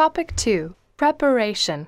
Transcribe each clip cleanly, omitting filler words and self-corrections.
Topic 2. Preparation.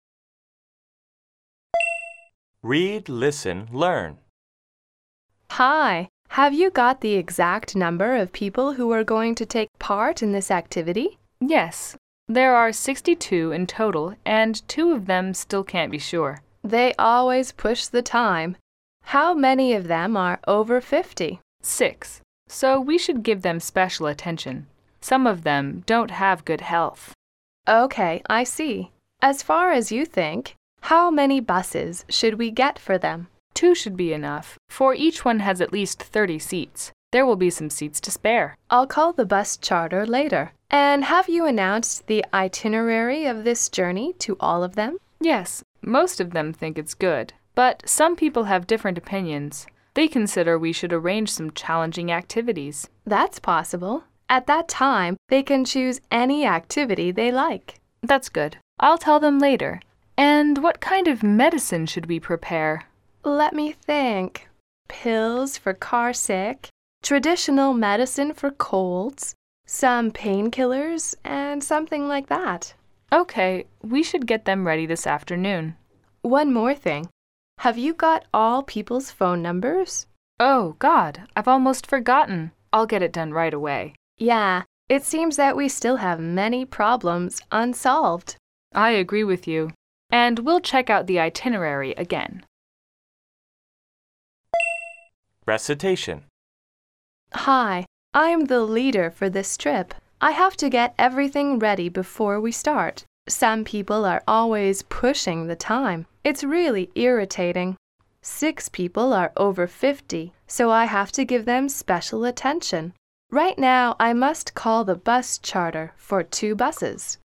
Read, listen, learn. Hi, have you got the exact number of people who are going to take part in this activity? Yes, there are 62 in total, and 2 of them still can't be sure. They always push the time. How many of them are over 50? 6. So we should give them special attention. Some of them don't have good health. Okay, I see. As far as you think, how many buses should we get for them? 2 should be enough, for each one has at least 30 seats. There will be some seats to spare. I'll call the bus charter later. And have you announced the itinerary of this journey to all of them? Yes, most of them think it's good, but some people have different opinions. They consider we should arrange some challenging activities. That's possible. At that time, they can choose any activity they like. That's good. I'll tell them later. And what kind of medicine should we prepare? Let me think. Pills for car sick, traditional medicine for colds, some painkillers, and something like that. Okay, we should get them ready this afternoon. One more thing. Have you got all people's phone numbers? Oh, God, I've almost forgotten. I'll get it done right away. Yeah, it seems that we still have many problems unsolved. I agree with you. And we'll check out the itinerary again. Recitation. Hi, I'm the leader for this trip. I have to get everything ready before we start. Some people are always pushing the time. It's really irritating. 6 people are over 50, so I have to give them special attention. Right now, I must call the bus charter for 2 buses.